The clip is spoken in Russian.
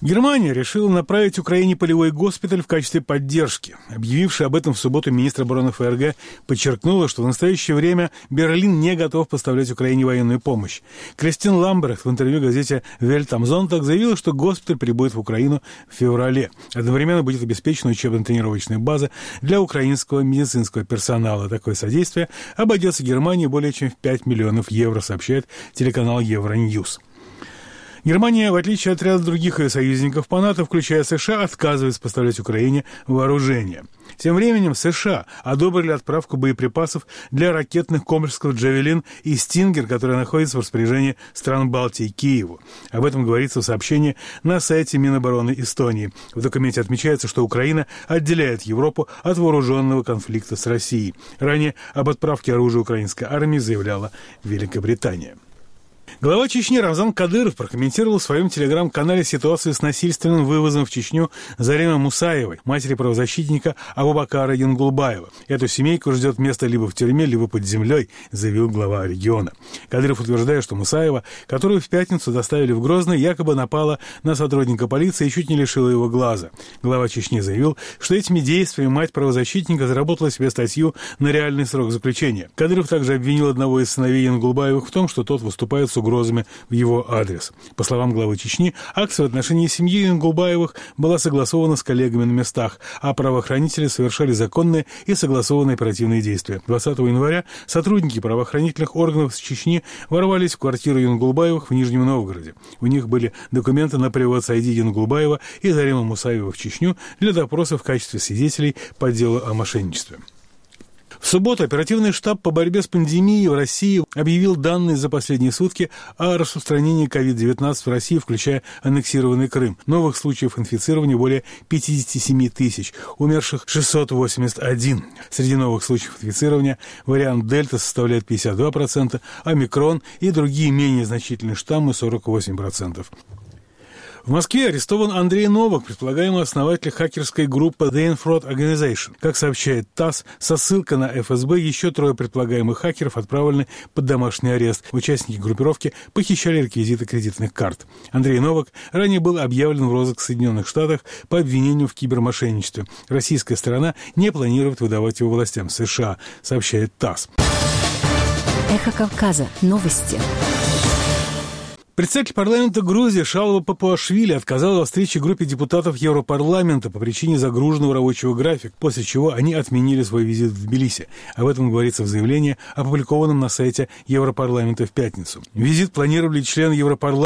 Германия решила направить Украине полевой госпиталь в качестве поддержки. Объявивший об этом в субботу министр обороны ФРГ подчеркнула, что в настоящее время Берлин не готов поставлять Украине военную помощь. Кристин Ламбрехт в интервью газете «Welt am Sonntag» заявила, что госпиталь прибудет в Украину в феврале. Одновременно будет обеспечена учебно-тренировочная база для украинского медицинского персонала. Такое содействие обойдется Германии более чем в 5 миллионов евро, сообщает телеканал Евроньюз. Германия, в отличие от ряда других ее союзников по НАТО, включая США, отказывается поставлять Украине вооружение. Тем временем США одобрили отправку боеприпасов для ракетных комплексов «Джавелин» и «Стингер», которые находятся в распоряжении стран Балтии, Киеву. Об этом говорится в сообщении на сайте Минобороны Эстонии. В документе отмечается, что Украина отделяет Европу от вооруженного конфликта с Россией. Ранее об отправке оружия украинской армии заявляла Великобритания. Глава Чечни Рамзан Кадыров прокомментировал в своем телеграм-канале ситуацию с насильственным вывозом в Чечню Заремы Мусаевой, матери правозащитника Абубакара Янгулбаева. Эту семейку ждет место либо в тюрьме, либо под землей, заявил глава региона. Кадыров утверждает, что Мусаева, которую в пятницу доставили в Грозный, якобы напала на сотрудника полиции и чуть не лишила его глаза. Глава Чечни заявил, что этими действиями мать правозащитника заработала себе статью на реальный срок заключения. Кадыров также обвинил одного из сыновей Янгулбаевых в том, что тот выступает с угрозами в его адрес. По словам главы Чечни, акция в отношении семьи Янгулбаевых была согласована с коллегами на местах, а правоохранители совершали законные и согласованные оперативные действия. 20 января сотрудники правоохранительных органов с Чечни ворвались в квартиру Янгулбаевых в Нижнем Новгороде. У них были документы на привод Сайди Янгулбаева и Заремы Мусаева в Чечню для допроса в качестве свидетелей по делу о мошенничестве. В субботу оперативный штаб по борьбе с пандемией в России объявил данные за последние сутки о распространении COVID-19 в России, включая аннексированный Крым. Новых случаев инфицирования более 57 тысяч, умерших 681. Среди новых случаев инфицирования вариант Дельта составляет 52%, омикрон и другие менее значительные штаммы 48%. В Москве арестован Андрей Новак, предполагаемый основатель хакерской группы The Infrared Organization. Как сообщает ТАСС, со ссылкой на ФСБ еще 3 предполагаемых хакеров отправлены под домашний арест. Участники группировки похищали реквизиты кредитных карт. Андрей Новак ранее был объявлен в розыск в Соединенных Штатах по обвинению в кибермошенничестве. Российская сторона не планирует выдавать его властям США, сообщает ТАСС. Эхо Кавказа. Новости. Председатель парламента Грузии Шалва Папуашвили отказал во встрече группе депутатов Европарламента по причине загруженного рабочего графика, после чего они отменили свой визит в Тбилиси. Об этом говорится в заявлении, опубликованном на сайте Европарламента в пятницу. Визит планировали члены Европарламента